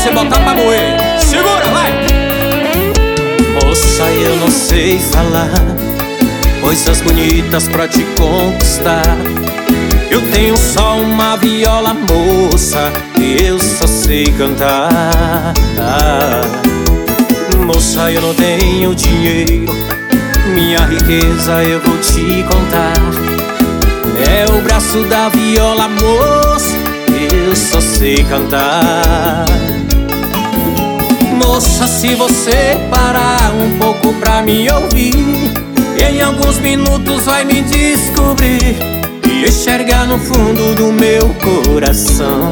você botar pra moer. Segura, vai! Moça, eu não sei falar coisas bonitas pra te conquistar. Eu tenho só uma viola, moça, e eu só sei cantar. Moça, eu não tenho dinheiro, minha riqueza eu vou te contar. É o braço da viola, moça, eu só sei cantar. Moça, se você parar um pouco pra me ouvir, em alguns minutos vai me descobrir e enxergar no fundo do meu coração.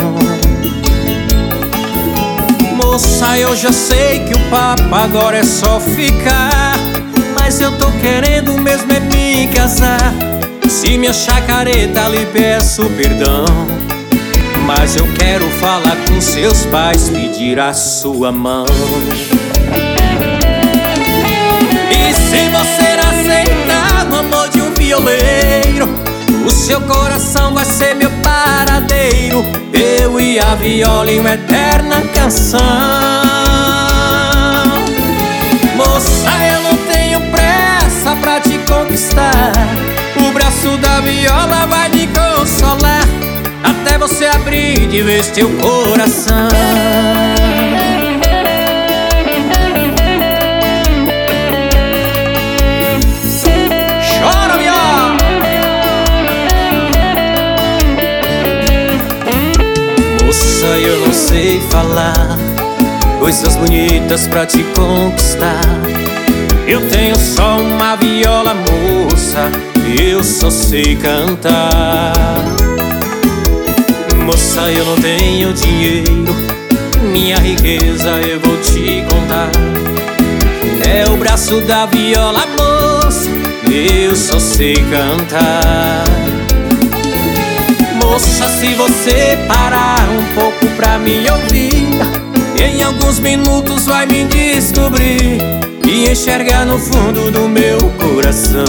Moça, eu já sei que o papo agora é só ficar, mas eu tô querendo mesmo é me casar. Se me achar careta, lhe peço perdão, mas eu quero falar com seus pais, pedir a sua mão. E se você aceitar o amor de um violeiro, o seu coração vai ser meu paradeiro, eu e a viola em uma eterna canção. Moça, eu não tenho pressa pra te conquistar, o braço da viola vai me consolar, até você abrir de vez teu coração. Chora, viola! Moça, eu não sei falar coisas bonitas pra te conquistar. Eu tenho só uma viola, moça, e eu só sei cantar. Moça, eu não tenho dinheiro, minha riqueza eu vou te contar. É o braço da viola, moça, eu só sei cantar. Moça, se você parar um pouco pra me ouvir, em alguns minutos vai me descobrir e enxergar no fundo do meu coração.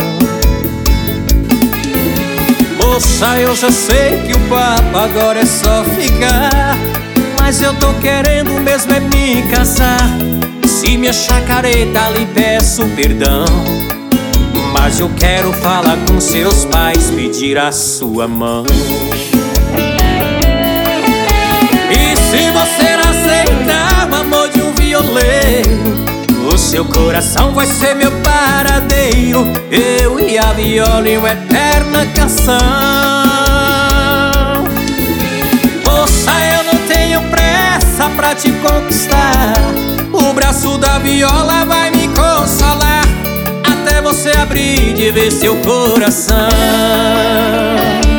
Moça, eu já sei que o papo agora é só ficar, mas eu tô querendo mesmo é me casar. Se me achar careta, lhe peço perdão, mas eu quero falar com seus pais, pedir a sua mão. E se você não aceitar o amor de um violeiro, o seu coração vai ser meu paradeiro, eu e a viola em uma eterna canção. Moça, eu não tenho pressa pra te conquistar, o braço da viola vai me consolar, até você abrir de vez seu coração.